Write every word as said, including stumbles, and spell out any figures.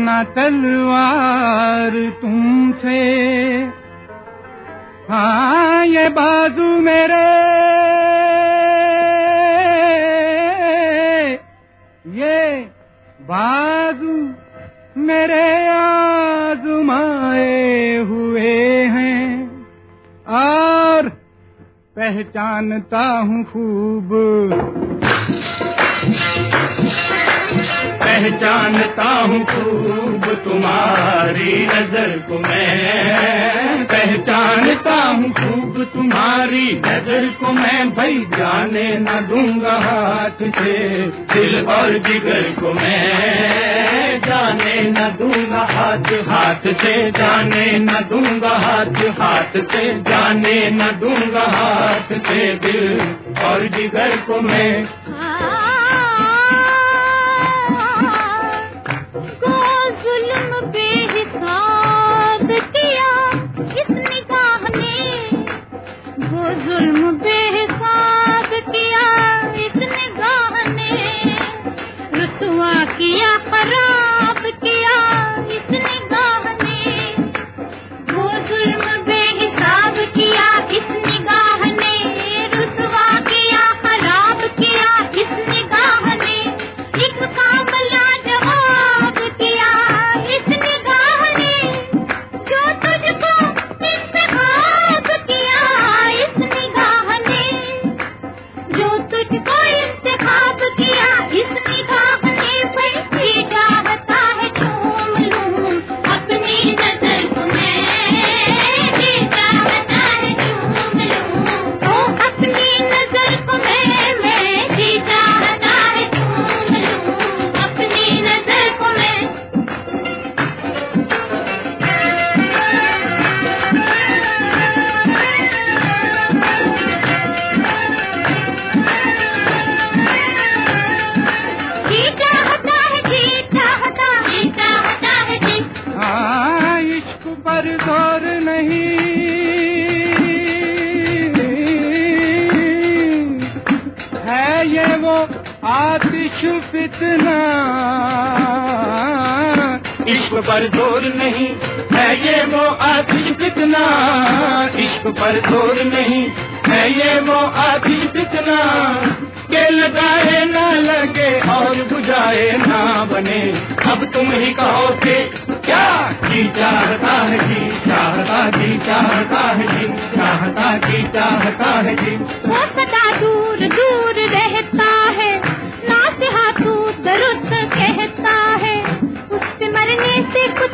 ना तलवार तुमसे। हाँ ये बाजू मेरे, ये बाजू मेरे आजमाए हुए हैं और पहचानता हूँ खूब, पहचानता हूँ खूब तुम्हारी नजर को मैं, पहचानता हूँ खूब तुम्हारी नजर को मैं। भाई जाने न दूंगा हाथ से दिल और जिगर को मैं, जाने न दूंगा हाथ हाथ से, जाने न दूंगा हाथ हाथ से, जाने न दूंगा हाथ से दिल और जिगर को मैं। जुल्म बेहिसाब किया इस निगाह ने, रुसवा किया खराब किया इस निगाह ने, वो जुल्म बेहिसाब किया इस निगाह ने, रुसवा किया खराब किया इस निगाह ने, एक काम लाजवाब किया इस निगाह ने, जो तुझको इंतखाब किया इस निगाह ने, जो तुझको इंतखाब किया इस निगाह ने। पैसे चाहता है चूम लूं अपनी नजर को मैं, जी चाहता है चूम लूं ओ अपनी नजर को मैं, मैं जी चाहता है चूम लूं अपनी नजर को मैं। जी चाहता है, जी चाहता, जी चाहता है जी। हाँ इश्क पर जोर नहीं है ये वो आतिश फितना, इश्क पर जोर नहीं है ये वो आतिश फितना, इश्क पर जोर नहीं है ये वो आतिश फितना, के लगाए ना लगे और बुझाए ना बने। अब तुम ही कहो कि क्या जी चाहता है, जी चाहता, जी चाहता है, जी चाहता, जी चाहता है जी। वो सदा दूर दूर रहता है, नासिहा तू दरुस्त कहता है, उससे मरने से कुछ